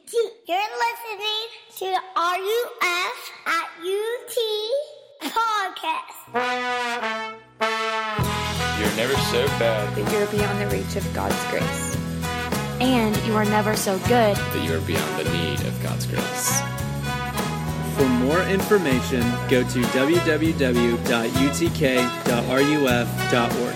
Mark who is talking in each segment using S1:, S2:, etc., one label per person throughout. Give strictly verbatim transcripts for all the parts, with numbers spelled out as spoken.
S1: T. You're listening to the R U F at U T podcast.
S2: You're never so bad
S3: that you're beyond the reach of God's grace. And you are never so good
S2: that you are beyond the need of God's grace.
S4: For more information, go to w w w dot u t k dot r u f dot org.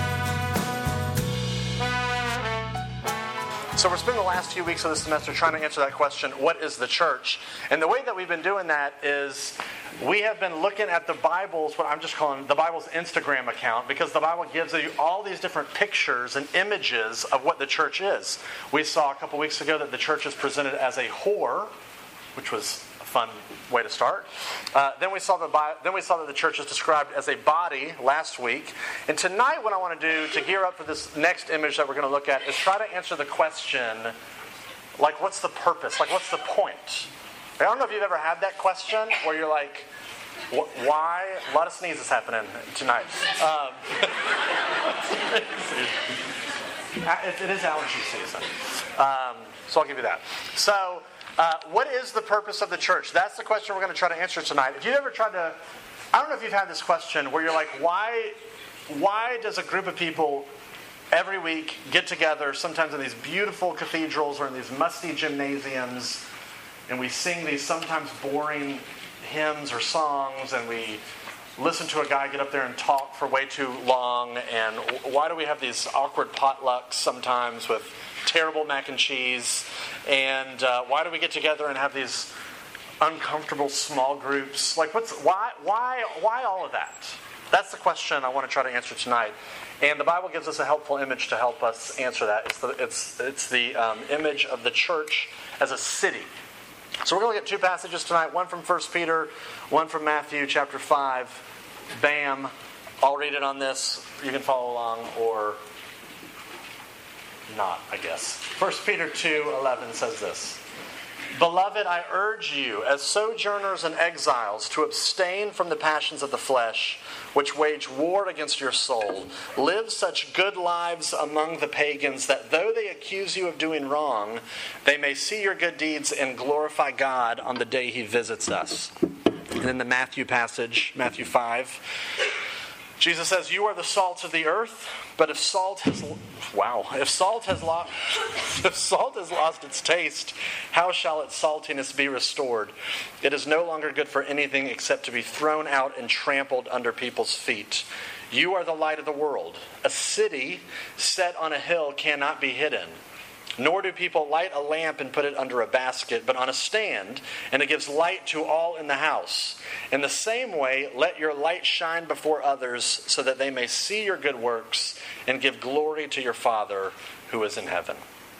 S5: So we're spending the last few weeks of this semester trying to answer that question, what is the church? And the way that we've been doing that is we have been looking at the Bible's, what I'm just calling the Bible's Instagram account, because the Bible gives you all these different pictures and images of what the church is. We saw a couple weeks ago that the church is presented as a whore, which was a fun way to start. Uh, then we saw the then we saw that the church is described as a body last week. And tonight what I want to do to gear up for this next image that we're going to look at is try to answer the question, like, what's the purpose? Like, what's the point? I don't know if you've ever had that question where you're like, why? A lot of sneezes happening tonight. Um, it, it is allergy season. Um, so I'll give you that. So, uh, what is the purpose of the church? That's the question we're going to try to answer tonight. If you've ever tried to, I don't know if you've had this question where you're like, why, why does a group of people every week get together, sometimes in these beautiful cathedrals or in these musty gymnasiums, and we sing these sometimes boring hymns or songs, and we listen to a guy get up there and talk for way too long, and why do we have these awkward potlucks sometimes with terrible mac and cheese, and uh, why do we get together and have these uncomfortable small groups? Like, what's why why why all of that? That's the question I want to try to answer tonight. And the Bible gives us a helpful image to help us answer that. It's the it's it's the um, image of the church as a city. So we're going to look at two passages tonight, one from First Peter, one from Matthew chapter five. Bam. I'll read it on this. You can follow along or not, I guess. First Peter two eleven says this. Beloved, I urge you, as sojourners and exiles, to abstain from the passions of the flesh, which wage war against your soul. Live such good lives among the pagans that though they accuse you of doing wrong, they may see your good deeds and glorify God on the day He visits us. And in the Matthew passage, Matthew five, Jesus says, "You are the salt of the earth, but if salt has wow, if salt has lost if salt has lost its taste, how shall its saltiness be restored? It is no longer good for anything except to be thrown out and trampled under people's feet. You are the light of the world. A city set on a hill cannot be hidden. Nor do people light a lamp and put it under a basket, but on a stand, and it gives light to all in the house. In the same way, let your light shine before others, so that they may see your good works and give glory to your Father who is in heaven."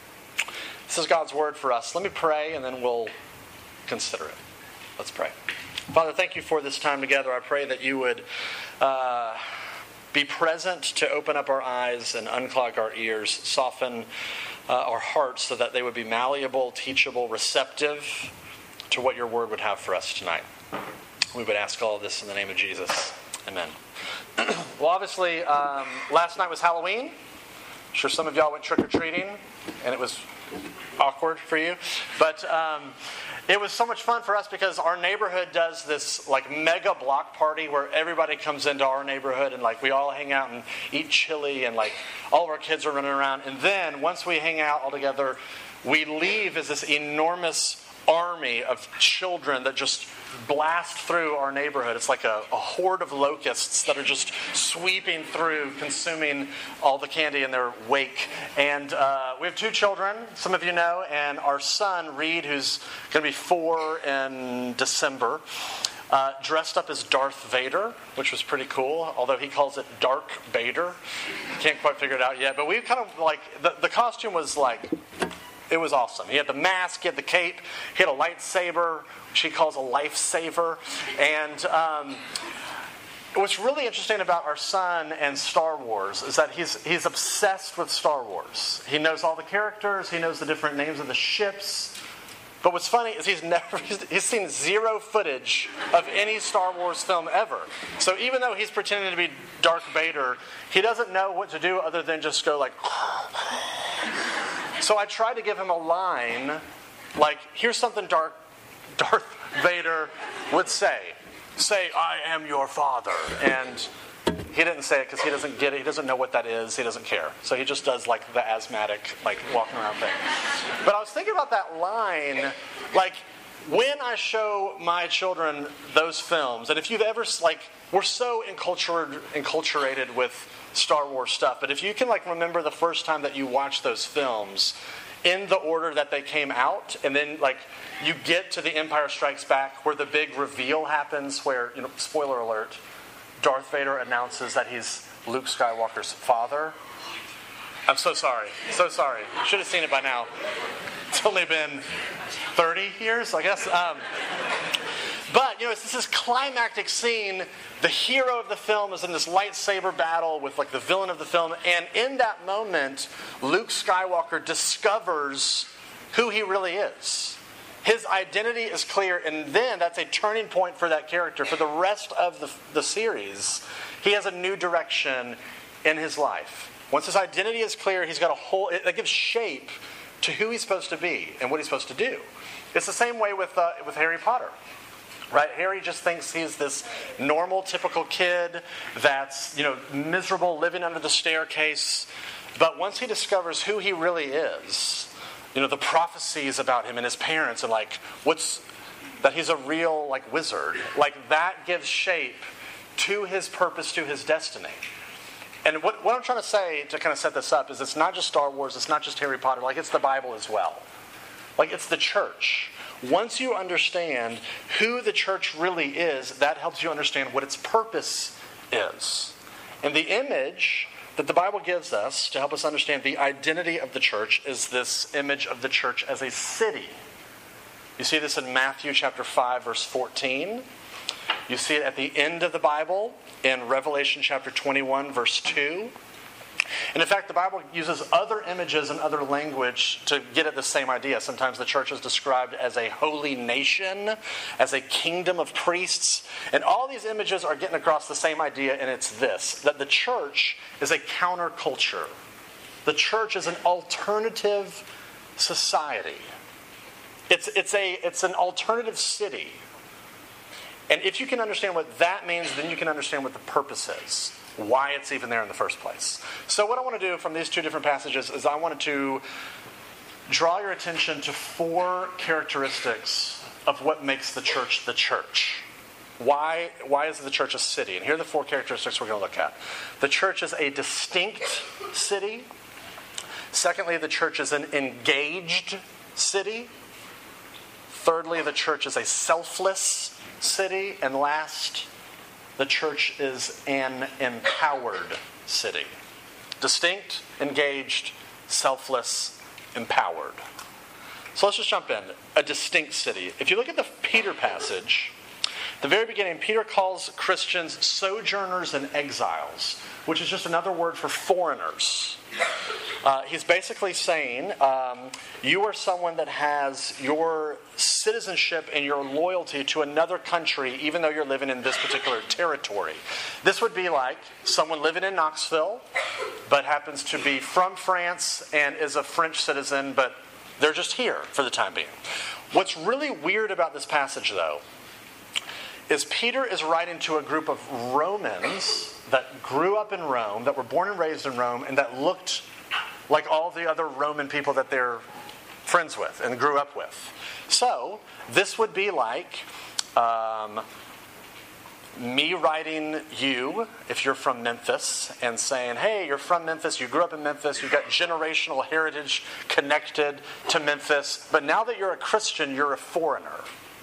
S5: This is God's word for us. Let me pray, and then we'll consider it. Let's pray. Father, thank you for this time together. I pray that you would uh, be present to open up our eyes and unclog our ears, soften Uh, our hearts so that they would be malleable, teachable, receptive to what your word would have for us tonight. We would ask all of this in the name of Jesus. Amen. Well, obviously, um, last night was Halloween. I'm sure some of y'all went trick-or-treating, and it was awkward for you. But um, it was so much fun for us because our neighborhood does this like mega block party where everybody comes into our neighborhood and like we all hang out and eat chili and like all of our kids are running around. And then once we hang out all together, we leave as this enormous army of children that just blast through our neighborhood. It's like a, a horde of locusts that are just sweeping through, consuming all the candy in their wake. And uh, we have two children, some of you know, and our son, Reed, who's going to be four in December, uh, dressed up as Darth Vader, which was pretty cool, although he calls it Dark Vader. Can't quite figure it out yet. But we kind of like, the, the costume was like, it was awesome. He had the mask, he had the cape, he had a lightsaber, which he calls a lifesaver. And um, what's really interesting about our son and Star Wars is that he's he's obsessed with Star Wars. He knows all the characters, he knows the different names of the ships. But what's funny is he's never he's seen zero footage of any Star Wars film ever. So even though he's pretending to be Darth Vader, he doesn't know what to do other than just go like. So I tried to give him a line Like, here's something Darth, Darth Vader would say. Say, I am your father. And he didn't say it because he doesn't get it. He doesn't know what that is. He doesn't care. So he just does like the asthmatic, like walking around thing. But I was thinking about that line, like when I show my children those films, and if you've ever, like, we're so enculturated, enculturated with Star Wars stuff, but if you can like remember the first time that you watched those films in the order that they came out, and then like you get to The Empire Strikes Back where the big reveal happens where, you know, spoiler alert, Darth Vader announces that he's Luke Skywalker's father. I'm so sorry. So sorry. Should have seen it by now. It's only been thirty years, I guess. Um, but, you know, it's this climactic scene. The hero of the film is in this lightsaber battle with, like, the villain of the film. And in that moment, Luke Skywalker discovers who he really is. His identity is clear, and then that's a turning point for that character. For the rest of the, the series, he has a new direction in his life. Once his identity is clear, he's got a whole... It, it gives shape to who he's supposed to be and what he's supposed to do. It's the same way with uh, with Harry Potter. Right? Harry just thinks he's this normal, typical kid that's, you know, miserable, living under the staircase. But once he discovers who he really is, you know, the prophecies about him and his parents, and like, what's, that he's a real, like, wizard, like, that gives shape to his purpose, to his destiny. And what, what I'm trying to say to kind of set this up is it's not just Star Wars, it's not just Harry Potter, like, it's the Bible as well. Like, it's the church. Once you understand who the church really is, that helps you understand what its purpose is. And the image that the Bible gives us to help us understand the identity of the church is this image of the church as a city. You see this in Matthew chapter five, verse fourteen. You see it at the end of the Bible in Revelation chapter twenty-one, verse two. And in fact, the Bible uses other images and other language to get at the same idea. Sometimes the church is described as a holy nation, as a kingdom of priests. And all these images are getting across the same idea, and it's this, that the church is a counterculture. The church is an alternative society. It's, it's, a, it's an alternative city. And if you can understand what that means, then you can understand what the purpose is. Why it's even there in the first place. So what I want to do from these two different passages is I wanted to draw your attention to four characteristics of what makes the church the church. Why, why is the church a city? And here are the four characteristics we're going to look at. The church is a distinct city. Secondly, the church is an engaged city. Thirdly, the church is a selfless city. And last, the church is an empowered city. Distinct, engaged, selfless, empowered. So let's just jump in. A distinct city. If you look at the Peter passage, at the very beginning, Peter calls Christians sojourners and exiles, which is just another word for foreigners. Uh, he's basically saying, um, you are someone that has your citizenship and your loyalty to another country, even though you're living in this particular territory. This would be like someone living in Knoxville, but happens to be from France and is a French citizen, but they're just here for the time being. What's really weird about this passage, though, is Peter is writing to a group of Romans that grew up in Rome, that were born and raised in Rome, and that looked like all the other Roman people that they're friends with and grew up with. So, this would be like um, me writing you, if you're from Memphis, and saying, hey, you're from Memphis, you grew up in Memphis, you've got generational heritage connected to Memphis, but now that you're a Christian, you're a foreigner.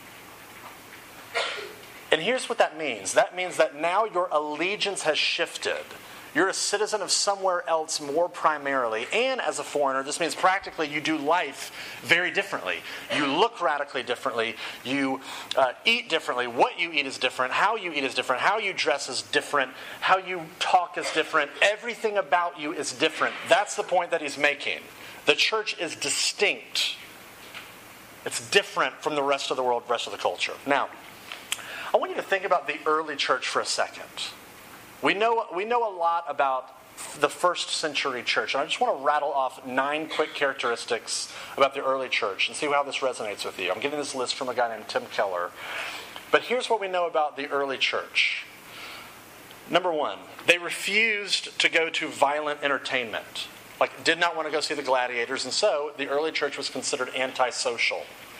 S5: And here's what that means. That means that now your allegiance has shifted. You're a citizen of somewhere else more primarily. And as a foreigner, this means practically you do life very differently. You look radically differently. You uh, eat differently. What you eat is different. How you eat is different. How you dress is different. How you talk is different. Everything about you is different. That's the point that he's making. The church is distinct. It's different from the rest of the world, the rest of the culture. Now, I want you to think about the early church for a second. We know we know a lot about the first century church. And I just want to rattle off nine quick characteristics about the early church and see how this resonates with you. I'm getting this list from a guy named Tim Keller. But here's what we know about the early church. Number one, they refused to go to violent entertainment. Like, did not want to go see the gladiators, and so the early church was considered antisocial.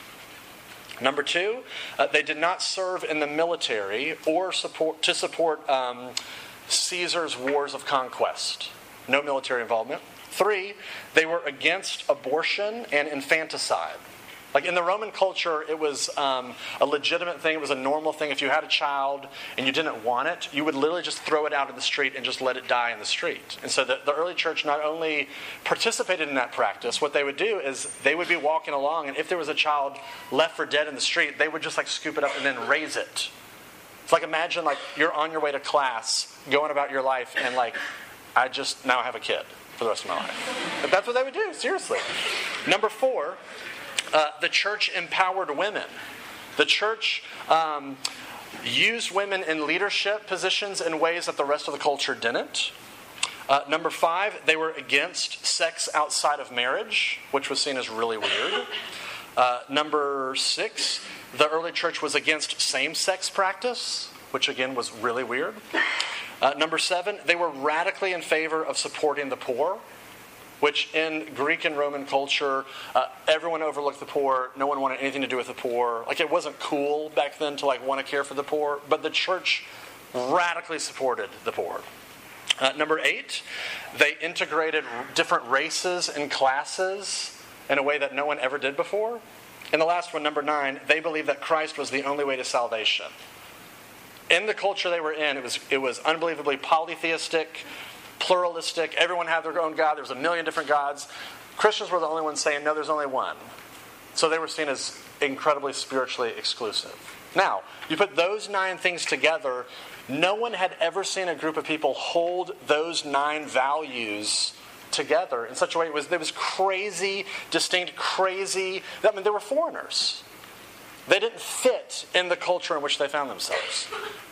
S5: Number two, uh, they did not serve in the military or support to support um, Caesar's wars of conquest. No military involvement. Three, they were against abortion and infanticide. Like in the Roman culture, it was um, a legitimate thing. It was a normal thing. If you had a child and you didn't want it, you would literally just throw it out in the street and just let it die in the street. And so the, the early church not only participated in that practice, what they would do is they would be walking along, and if there was a child left for dead in the street, they would just like scoop it up and then raise it. It's like, imagine like you're on your way to class, going about your life, and like, I just now have a kid for the rest of my life. But that's what they would do, seriously. Number four, Uh, the church empowered women. The church um, used women in leadership positions in ways that the rest of the culture didn't. Uh, number five, they were against sex outside of marriage, which was seen as really weird. Uh, number six, the early church was against same-sex practice, which again was really weird. Uh, number seven, they were radically in favor of supporting the poor, which in Greek and Roman culture, uh, everyone overlooked the poor. No one wanted anything to do with the poor. Like, it wasn't cool back then to like want to care for the poor, but the church radically supported the poor. Uh, number eight, they integrated different races and classes in a way that no one ever did before. And the last one, number nine, they believed that Christ was the only way to salvation. In the culture they were in, it was it was unbelievably polytheistic, pluralistic. Everyone had their own God. There was a million different gods. Christians were the only ones saying, no, there's only one. So they were seen as incredibly spiritually exclusive. Now, you put those nine things together, no one had ever seen a group of people hold those nine values together in such a way. It was, there was crazy, distinct, crazy. I mean, they were foreigners. They didn't fit in the culture in which they found themselves.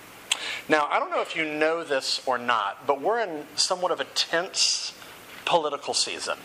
S5: Now, I don't know if you know this or not, but we're in somewhat of a tense political season.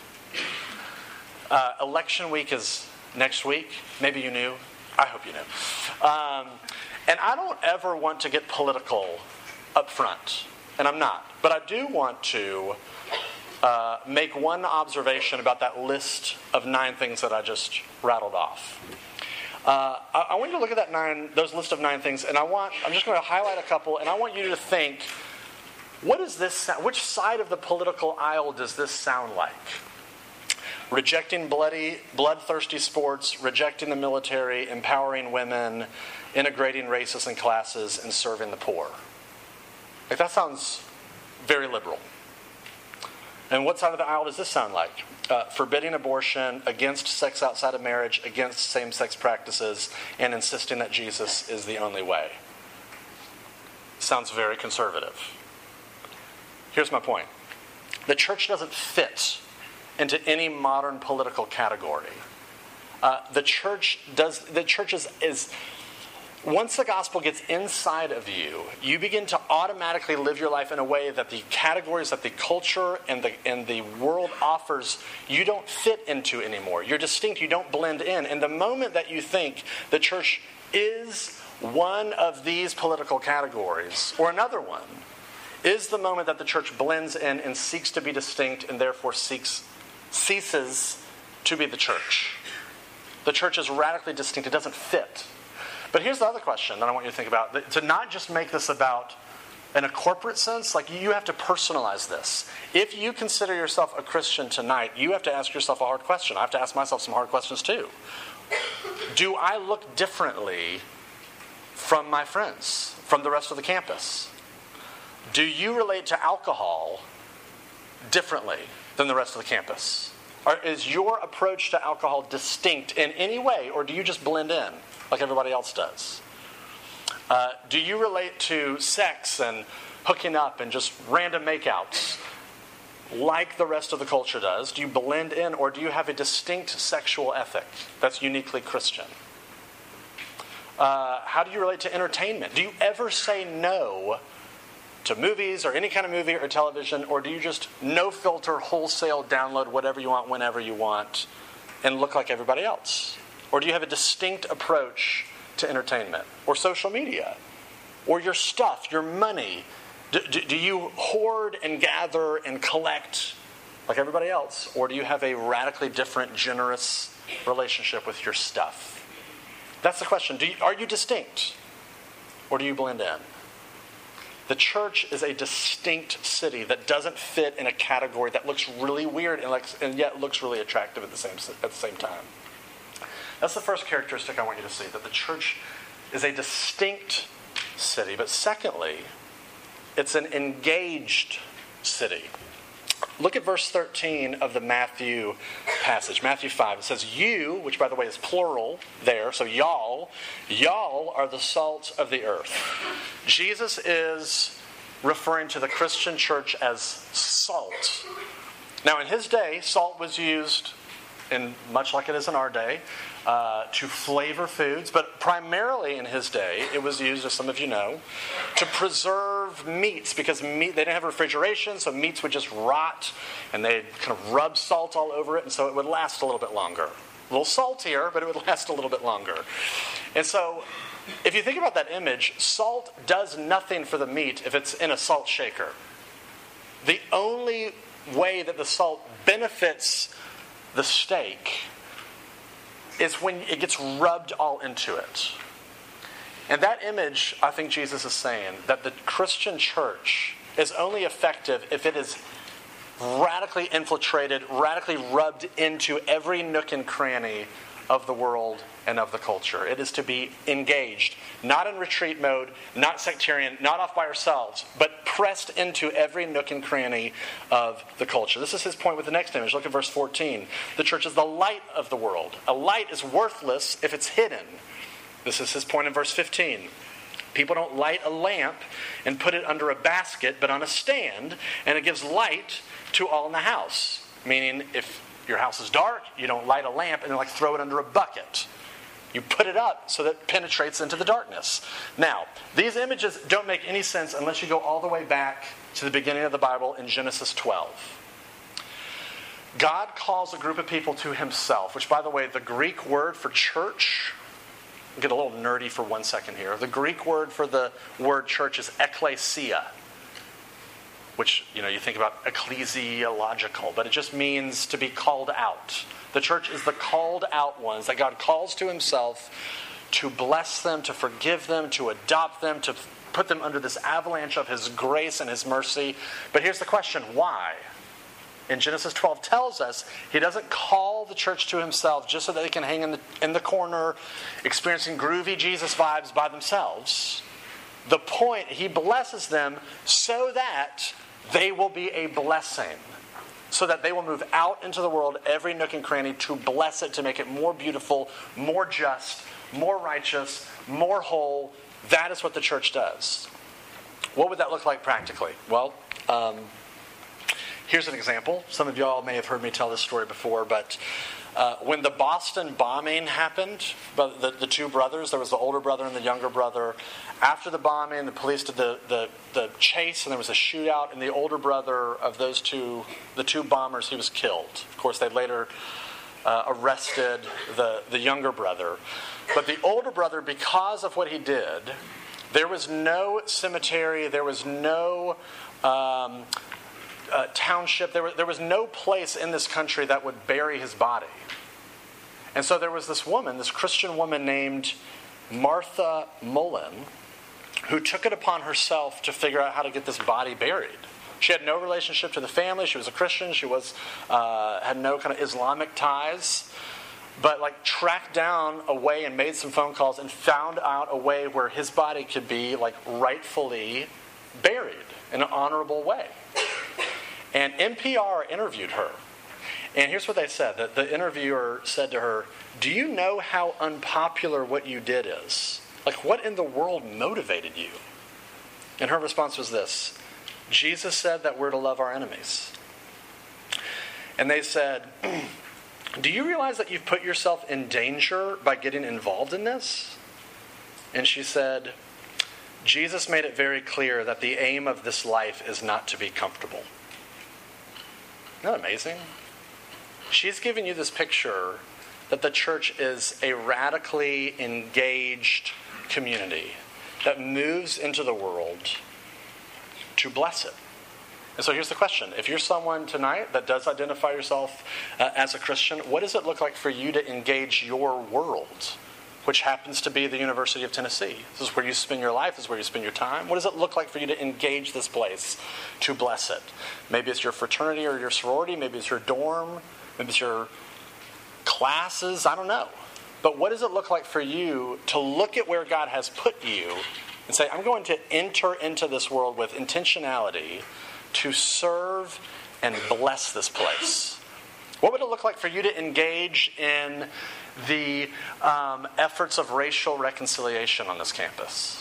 S5: Uh, election week is next week. Maybe you knew. I hope you knew. Um, and I don't ever want to get political up front, and I'm not. But I do want to uh, make one observation about that list of nine things that I just rattled off. Uh, I, I want you to look at that nine, those list of nine things, and I want, I'm just going to highlight a couple, and I want you to think, what is this, which side of the political aisle does this sound like? Rejecting bloody, bloodthirsty sports, rejecting the military, empowering women, integrating races and classes, and serving the poor. Like, that sounds very liberal. And what side of the aisle does this sound like? Uh, forbidding abortion, against sex outside of marriage, against same-sex practices, and insisting that Jesus is the only way. Sounds very conservative. Here's my point. The church doesn't fit into any modern political category. Uh, the church does. The church is, is once the gospel gets inside of you, you begin to automatically live your life in a way that the categories that the culture and the and the world offers, you don't fit into anymore. You're distinct. You don't blend in. And the moment that you think the church is one of these political categories or another one, is the moment that the church blends in and seeks to be distinct and therefore seeks ceases to be the church. The church is radically distinct. It doesn't fit. But here's the other question that I want you to think about. To not just make this about, in a corporate sense, like you have to personalize this. If you consider yourself a Christian tonight, you have to ask yourself a hard question. I have to ask myself some hard questions too. Do I look differently from my friends, from the rest of the campus? Do you relate to alcohol differently than the rest of the campus? Or is your approach to alcohol distinct in any way, or do you just blend in like everybody else does? Uh, do you relate to sex and hooking up and just random makeouts like the rest of the culture does? Do you blend in, or do you have a distinct sexual ethic that's uniquely Christian? Uh, how do you relate to entertainment? Do you ever say no to movies or any kind of movie or television, or do you just no filter, wholesale download whatever you want, whenever you want, and look like everybody else? Or do you have a distinct approach to entertainment or social media or your stuff, your money? Do, do, do you hoard and gather and collect like everybody else, or do you have a radically different, generous relationship with your stuff? That's the question. Do you, are you distinct, or do you blend in? The church is a distinct city that doesn't fit in a category that looks really weird and, like, and yet looks really attractive at the same at the same time. That's the first characteristic I want you to see, that the church is a distinct city. But secondly, it's an engaged city. Look at verse thirteen of the Matthew passage, Matthew five. It says, you, which by the way is plural there, so y'all, y'all are the salt of the earth. Jesus is referring to the Christian church as salt. Now in his day, salt was used, in much like it is in our day, uh, to flavor foods, but primarily in his day, it was used, as some of you know, to preserve meats, because meat, they didn't have refrigeration, so meats would just rot, and they'd kind of rub salt all over it, and so it would last a little bit longer. A little saltier, but it would last a little bit longer. And so, if you think about that image, salt does nothing for the meat if it's in a salt shaker. The only way that the salt benefits the steak is when it gets rubbed all into it. And that image, I think Jesus is saying, that the Christian church is only effective if it is radically infiltrated, radically rubbed into every nook and cranny of the world and of the culture. It is to be engaged, not in retreat mode, not sectarian, not off by ourselves, but pressed into every nook and cranny of the culture. This is his point with the next image. Look at verse fourteen. The church is the light of the world. A light is worthless if it's hidden. This is his point in verse fifteen. People don't light a lamp and put it under a basket, but on a stand, and it gives light to all in the house. Meaning, if your house is dark, you don't light a lamp and like throw it under a bucket. You put it up so that it penetrates into the darkness. Now, these images don't make any sense unless you go all the way back to the beginning of the Bible in Genesis twelve. God calls a group of people to himself, which, by the way, the Greek word for church, I'll get a little nerdy for one second here. The Greek word for the word church is ekklesia, which, you know, you think about ecclesiological, but it just means to be called out. The church is the called out ones that God calls to himself to bless them, to forgive them, to adopt them, to put them under this avalanche of his grace and his mercy. But here's the question, why? In Genesis twelve tells us he doesn't call the church to himself just so that they can hang in the, in the corner experiencing groovy Jesus vibes by themselves. The point, he blesses them so that they will be a blessing. So that they will move out into the world, every nook and cranny, to bless it, to make it more beautiful, more just, more righteous, more whole. That is what the church does. What would that look like practically? Well, um, here's an example. Some of y'all may have heard me tell this story before, but uh, when the Boston bombing happened, the, the two brothers, there was the older brother and the younger brother. After the bombing, the police did the, the, the chase, and there was a shootout, and the older brother of those two, the two bombers, he was killed. Of course, they later uh, arrested the, the younger brother. But the older brother, because of what he did, there was no cemetery, there was no um, uh, township, there was, there was no place in this country that would bury his body. And so there was this woman, this Christian woman named Martha Mullen, who took it upon herself to figure out how to get this body buried. She had no relationship to the family. She was a Christian. She was uh, had no kind of Islamic ties. But like tracked down a way and made some phone calls and found out a way where his body could be like rightfully buried in an honorable way. And N P R interviewed her. And here's what they said. The, the interviewer said to her, "Do you know how unpopular what you did is? Like, what in the world motivated you?" And her response was this: "Jesus said that we're to love our enemies." And they said, "Do you realize that you've put yourself in danger by getting involved in this?" And she said, Jesus made it very clear that the aim of this life is not to be comfortable. Isn't that amazing? She's giving you this picture that the church is a radically engaged community that moves into the world to bless it. And so here's the question. If you're someone tonight that does identify yourself uh, as a Christian, what does it look like for you to engage your world, which happens to be the University of Tennessee? This is where you spend your life. This is where you spend your time. What does it look like for you to engage this place, to bless it? Maybe it's your fraternity or your sorority. Maybe it's your dorm. Maybe it's your classes. I don't know. But what does it look like for you to look at where God has put you and say, I'm going to enter into this world with intentionality to serve and bless this place? What would it look like for you to engage in the um, efforts of racial reconciliation on this campus?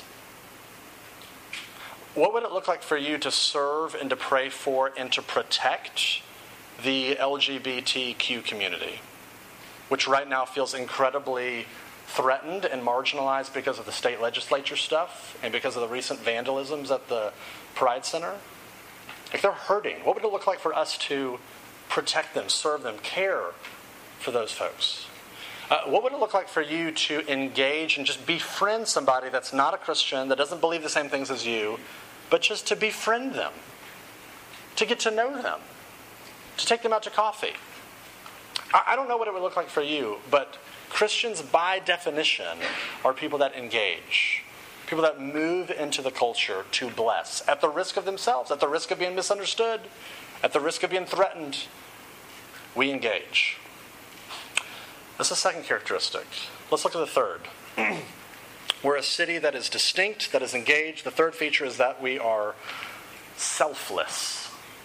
S5: What would it look like for you to serve and to pray for and to protect the L G B T Q community, which right now feels incredibly threatened and marginalized because of the state legislature stuff and because of the recent vandalisms at the Pride Center? Like, they're hurting. What would it look like for us to protect them, serve them, care for those folks? Uh, what would it look like for you to engage and just befriend somebody that's not a Christian, that doesn't believe the same things as you, but just to befriend them, to get to know them, to take them out to coffee? I, I don't know what it would look like for you, but Christians by definition are people that engage. People that move into the culture to bless, at the risk of themselves, at the risk of being misunderstood, at the risk of being threatened. We engage. That's the second characteristic. Let's look at the third. We're a city that is distinct, that is engaged. The third feature is that we are selfless.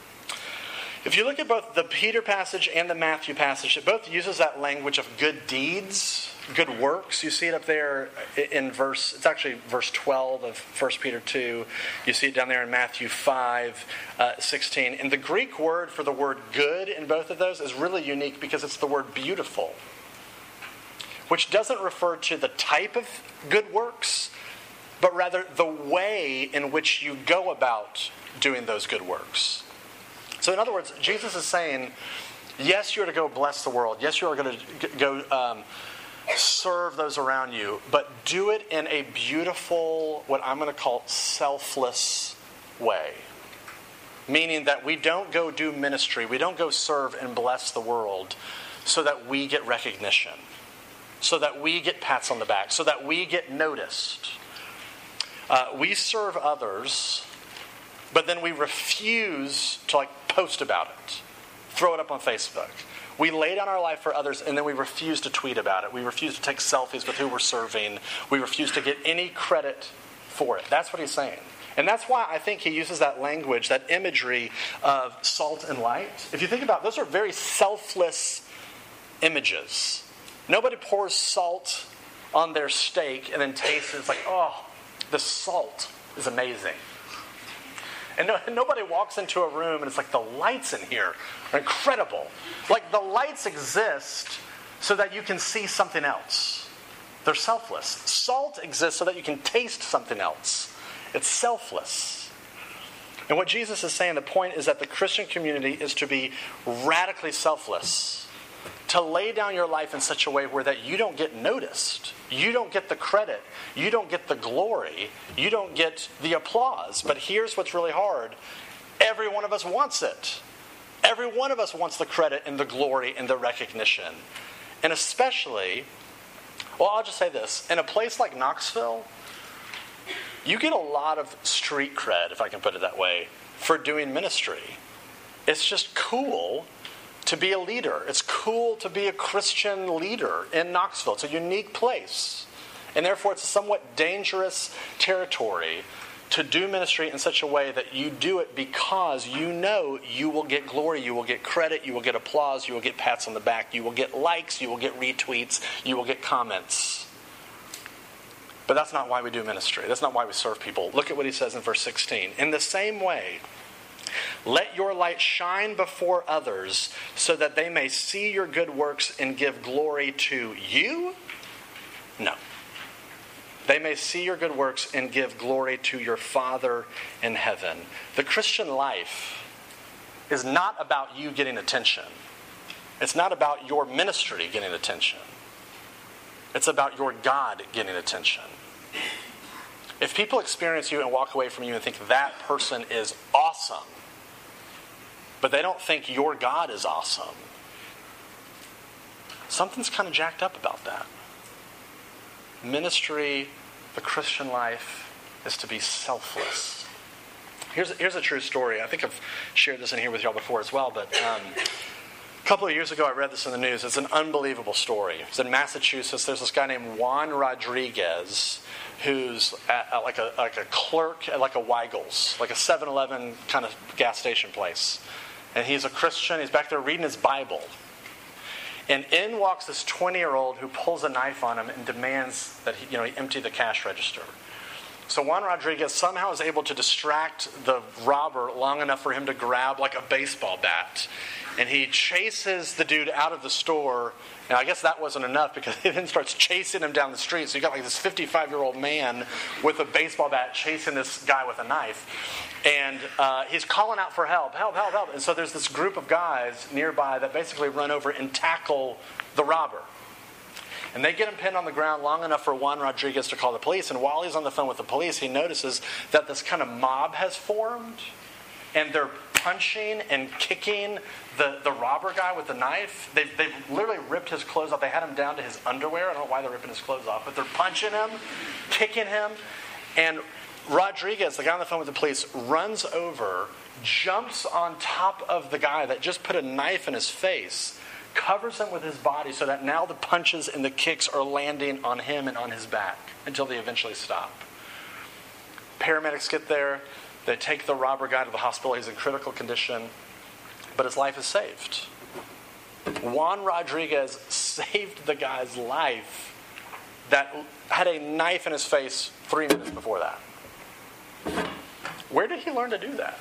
S5: If you look at both the Peter passage and the Matthew passage, it both uses that language of good deeds, good works. You see it up there in verse, it's actually verse twelve of First Peter two. You see it down there in Matthew five, uh, sixteen. And the Greek word for the word good in both of those is really unique because it's the word beautiful, which doesn't refer to the type of good works, but rather the way in which you go about doing those good works. So in other words, Jesus is saying, yes, you're to go bless the world. Yes, you're going to go um, serve those around you, but do it in a beautiful, what I'm going to call selfless way. Meaning that we don't go do ministry, we don't go serve and bless the world so that we get recognition, so that we get pats on the back, so that we get noticed. Uh, we serve others, but then we refuse to like post about it, throw it up on Facebook. We lay down our life for others, and then we refuse to tweet about it. We refuse to take selfies with who we're serving. We refuse to get any credit for it. That's what he's saying. And that's why I think he uses that language, that imagery of salt and light. If you think about it, those are very selfless images. Nobody pours salt on their steak and then tastes it. It's like, oh, the salt is amazing. And no, nobody walks into a room and it's like, the lights in here are incredible. Like, the lights exist so that you can see something else. They're selfless. Salt exists so that you can taste something else. It's selfless. And what Jesus is saying, the point is that the Christian community is to be radically selfless. To lay down your life in such a way where that you don't get noticed. You don't get the credit. You don't get the glory. You don't get the applause. But here's what's really hard. Every one of us wants it. Every one of us wants the credit and the glory and the recognition. And especially, well, I'll just say this. In a place like Knoxville, you get a lot of street cred, if I can put it that way, for doing ministry. It's just cool to be a leader. It's cool to be a Christian leader in Knoxville. It's a unique place. And therefore, it's a somewhat dangerous territory to do ministry in such a way that you do it because you know you will get glory, you will get credit, you will get applause, you will get pats on the back, you will get likes, you will get retweets, you will get comments. But that's not why we do ministry. That's not why we serve people. Look at what he says in verse sixteen. In the same way, let your light shine before others so that they may see your good works and give glory to you? No. they may see your good works and give glory to your Father in heaven. The Christian life is not about you getting attention. It's not about your ministry getting attention. It's about your God getting attention. If people experience you and walk away from you and think that person is awesome, but they don't think your God is awesome, something's kind of jacked up about that. Ministry, the Christian life, is to be selfless. Here's, here's a true story. I think I've shared this in here with y'all before as well, but um, a couple of years ago I read this in the news. It's an unbelievable story. It's in Massachusetts. There's this guy named Juan Rodriguez who's at, at like, a, like a clerk at like a Weigel's, like a seven eleven kind of gas station place. And he's a Christian. He's back there reading his Bible. And in walks this twenty-year-old who pulls a knife on him and demands that he, you know, he empty the cash register. So Juan Rodriguez somehow is able to distract the robber long enough for him to grab like a baseball bat. And he chases the dude out of the store. And I guess that wasn't enough because he then starts chasing him down the street. So you got like this fifty-five-year-old man with a baseball bat chasing this guy with a knife. And uh, he's calling out for help, help, help, help. And so there's this group of guys nearby that basically run over and tackle the robber. And they get him pinned on the ground long enough for Juan Rodriguez to call the police. And while he's on the phone with the police, he notices that this kind of mob has formed. And they're punching and kicking the, the robber guy with the knife. They've, they've literally ripped his clothes off. They had him down to his underwear. I don't know why they're ripping his clothes off. But they're punching him, kicking him. And Rodriguez, the guy on the phone with the police, runs over, jumps on top of the guy that just put a knife in his face, covers him with his body so that now the punches and the kicks are landing on him and on his back until they eventually stop. Paramedics get there. They take the robber guy to the hospital. He's in critical condition, but his life is saved. Juan Rodriguez saved the guy's life that had a knife in his face three minutes before that. Where did he learn to do that?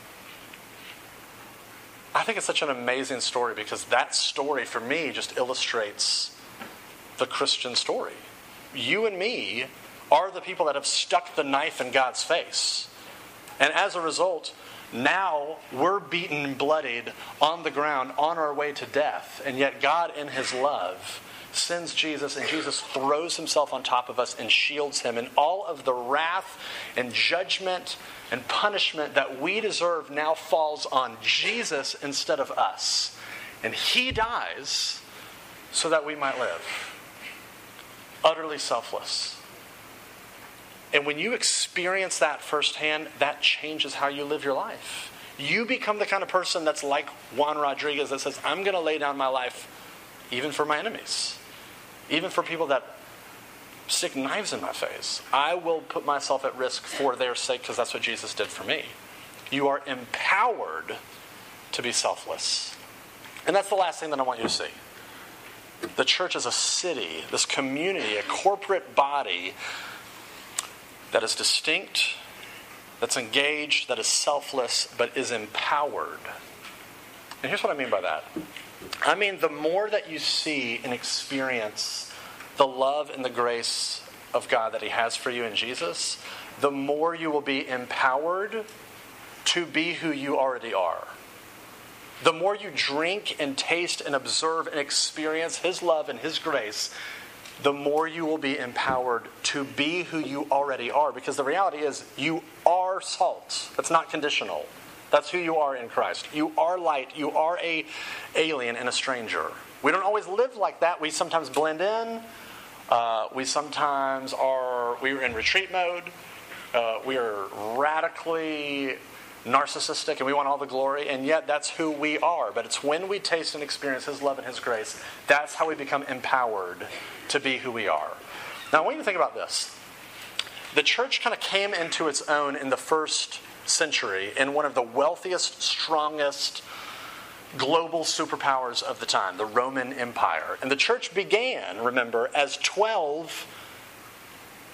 S5: I think it's such an amazing story because that story for me just illustrates the Christian story. You and me are the people that have stuck the knife in God's face. And as a result, now we're beaten and bloodied on the ground on our way to death. And yet God in his love sends Jesus, and Jesus throws himself on top of us and shields him. And all of the wrath and judgment and punishment that we deserve now falls on Jesus instead of us. And he dies so that we might live. Utterly selfless. And when you experience that firsthand, that changes how you live your life. You become the kind of person that's like Juan Rodriguez that says, I'm going to lay down my life even for my enemies. Even for people that stick knives in my face. I will put myself at risk for their sake because that's what Jesus did for me. You are empowered to be selfless. And that's the last thing that I want you to see. The church is a city, this community, a corporate body that is distinct, that's engaged, that is selfless, but is empowered. And here's what I mean by that. I mean, the more that you see and experience the love and the grace of God that he has for you in Jesus, the more you will be empowered to be who you already are. The more you drink and taste and observe and experience his love and his grace, the more you will be empowered to be who you already are. Because the reality is, you are salt. That's not conditional. That's who you are in Christ. You are light. You are a alien and a stranger. We don't always live like that. We sometimes blend in. Uh, we sometimes are, we're in retreat mode. Uh, we are radically narcissistic and we want all the glory, and yet that's who we are. But it's when we taste and experience his love and his grace, that's how we become empowered to be who we are. Now I want you to think about this. The church kind of came into its own in the first century in one of the wealthiest, strongest global superpowers of the time, the Roman Empire. And the church began, remember, as twelve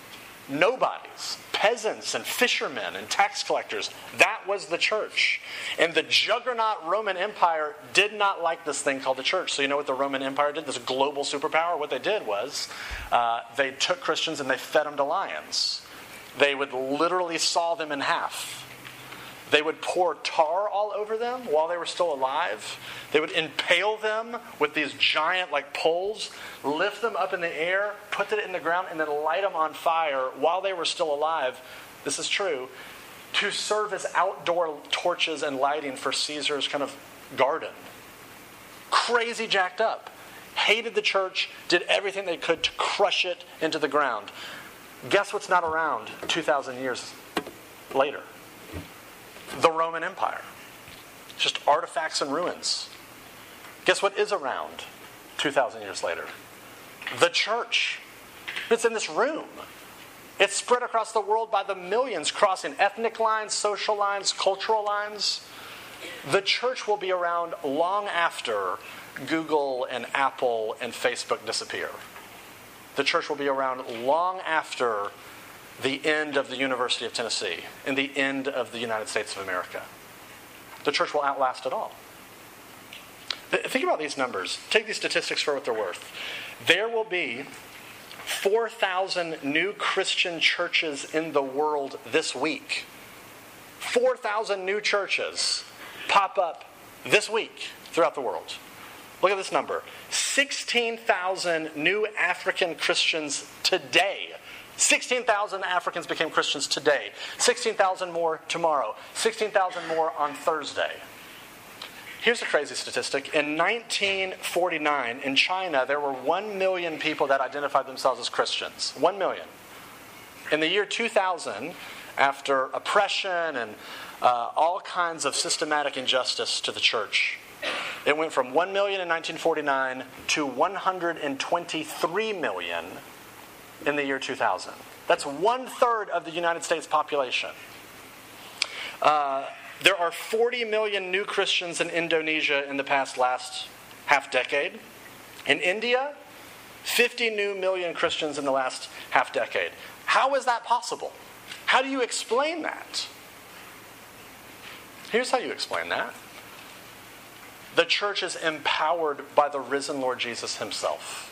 S5: nobodies, peasants and fishermen and tax collectors. That was the church. And the juggernaut Roman Empire did not like this thing called the church. So you know what the Roman Empire did? This global superpower, what they did was uh, they took Christians and they fed them to lions. They would literally saw them in half. They would pour tar all over them while they were still alive. They would impale them with these giant like poles, lift them up in the air, put it in the ground, and then light them on fire while they were still alive. This is true. To serve as outdoor torches and lighting for Caesar's kind of garden. Crazy jacked up. Hated the church, did everything they could to crush it into the ground. Guess what's not around two thousand years later? The Roman Empire. It's just artifacts and ruins. Guess what is around two thousand years later? The church. It's in this room. It's spread across the world by the millions, crossing ethnic lines, social lines, cultural lines. The church will be around long after Google and Apple and Facebook disappear. The church will be around long after the end of the University of Tennessee and the end of the United States of America. The church will outlast it all. Think about these numbers. Take these statistics for what they're worth. There will be four thousand new Christian churches in the world this week. four thousand new churches pop up this week throughout the world. Look at this number. sixteen thousand new African Christians today. sixteen thousand Africans became Christians today. sixteen thousand more tomorrow. sixteen thousand more on Thursday. Here's a crazy statistic. In nineteen forty-nine, in China, there were one million people that identified themselves as Christians. one million. In the year two thousand, after oppression and uh, all kinds of systematic injustice to the church, it went from one million in nineteen forty-nine to one hundred twenty-three million in the year two thousand. That's one third of the United States population. Uh, there are forty million new Christians in Indonesia in the past last half decade. In India, fifty new million Christians in the last half decade. How is that possible? How do you explain that? Here's how you explain that. The church is empowered by the risen Lord Jesus himself.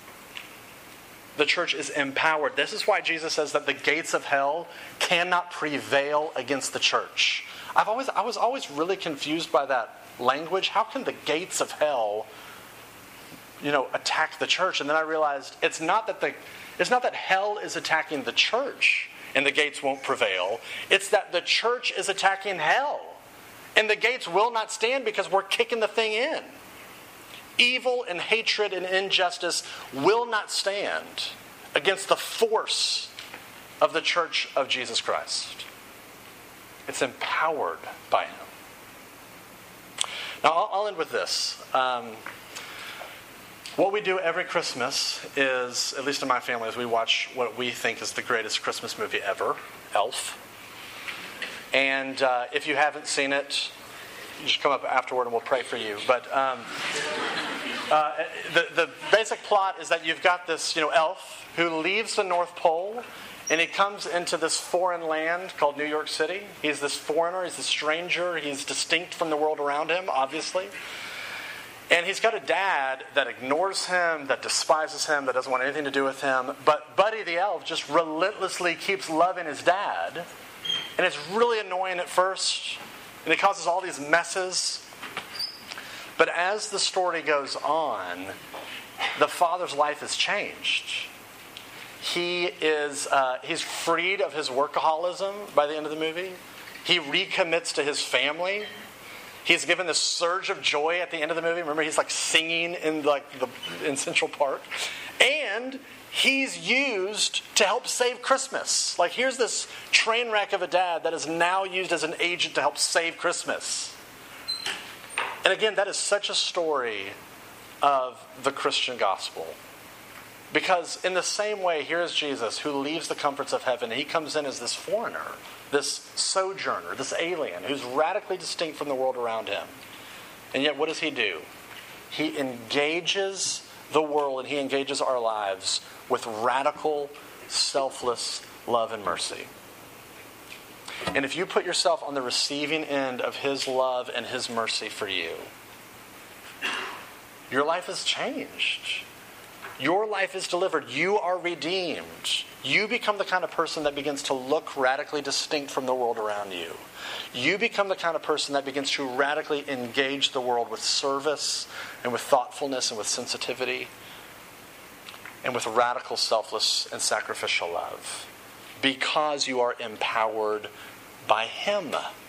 S5: The church is empowered. This is why Jesus says that the gates of hell cannot prevail against the church. I've always, I was always really confused by that language. How can the gates of hell, you know, attack the church? And then I realized it's not that the, it's not that hell is attacking the church and the gates won't prevail. It's that the church is attacking hell. And the gates will not stand because we're kicking the thing in. Evil and hatred and injustice will not stand against the force of the church of Jesus Christ. It's empowered by him. Now, I'll, I'll end with this. Um, what we do every Christmas is, at least in my family, is we watch what we think is the greatest Christmas movie ever, Elf. And uh, if you haven't seen it, you just come up afterward and we'll pray for you. But um, uh, the, the basic plot is that you've got this, you know, elf who leaves the North Pole and he comes into this foreign land called New York City. He's this foreigner, he's a stranger, he's distinct from the world around him, obviously. And he's got a dad that ignores him, that despises him, that doesn't want anything to do with him. But Buddy the elf just relentlessly keeps loving his dad. And it's really annoying at first. And it causes all these messes. But as the story goes on, the father's life is changed. He is uh, he's freed of his workaholism by the end of the movie. He recommits to his family. He's given this surge of joy at the end of the movie. Remember, he's like singing in like the in Central Park. And he's used to help save Christmas. Like, here's this train wreck of a dad that is now used as an agent to help save Christmas. And again, that is such a story of the Christian gospel. Because in the same way, here is Jesus who leaves the comforts of heaven. He comes in as this foreigner, this sojourner, this alien who's radically distinct from the world around him. And yet, what does he do? He engages the world and he engages our lives with radical, selfless love and mercy. And if you put yourself on the receiving end of His love and His mercy for you, your life is changed. Your life is delivered. You are redeemed. You become the kind of person that begins to look radically distinct from the world around you. You become the kind of person that begins to radically engage the world with service and with thoughtfulness and with sensitivity and with radical, selfless, and sacrificial love, because you are empowered by Him.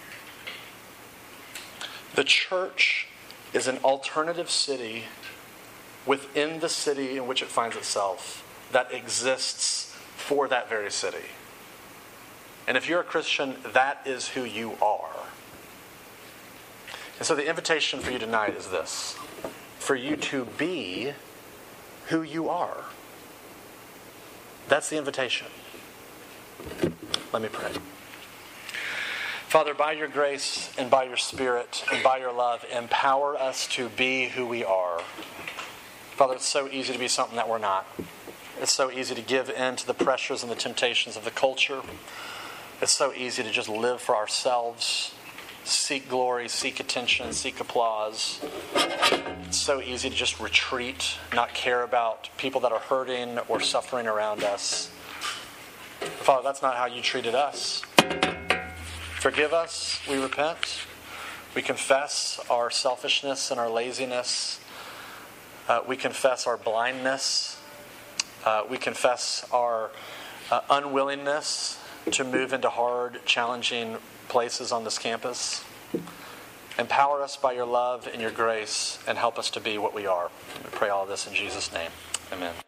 S5: The church is an alternative city within the city in which it finds itself that exists for that very city. And if you're a Christian, that is who you are. And so the invitation for you tonight is this: for you to be who you are. That's the invitation. Let me pray. Father, by your grace and by your Spirit and by your love, empower us to be who we are. Father, it's so easy to be something that we're not. It's so easy to give in to the pressures and the temptations of the culture. It's so easy to just live for ourselves, seek glory, seek attention, seek applause. It's so easy to just retreat, not care about people that are hurting or suffering around us. Father, that's not how you treated us. Forgive us, we repent. We confess our selfishness and our laziness. Uh, we confess our blindness. Uh, we confess our uh, unwillingness to move into hard, challenging places on this campus. Empower us by your love and your grace, and help us to be what we are. We pray all of this in Jesus' name. Amen.